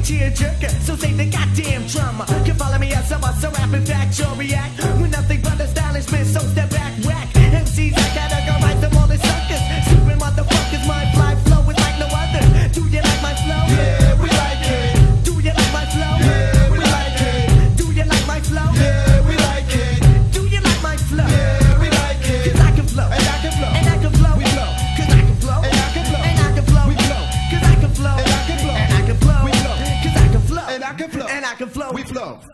tearjerker, so say the goddamn drama. You follow me as I bust a rapid fact, you'll react with nothing but establishment, so step back, whack. MCs, I categorize them all as suckers. Stupid motherfuckers, my fly flow is like no other. Do you like my flow? Yeah, we like it. Do you like my flow? Yeah, we like it. Do you like my flow? Yeah, we like it. Do you like my flow? Yeah, we like it. Cause I can flow, And I can flow. and I can flow, We flow. Cause I can flow, And I can flow. and I can flow, We flow. Cause I can flow, And I can flow. and I can flow, We flow. Cause I can flow, And I can flow. and I can flow, We flow.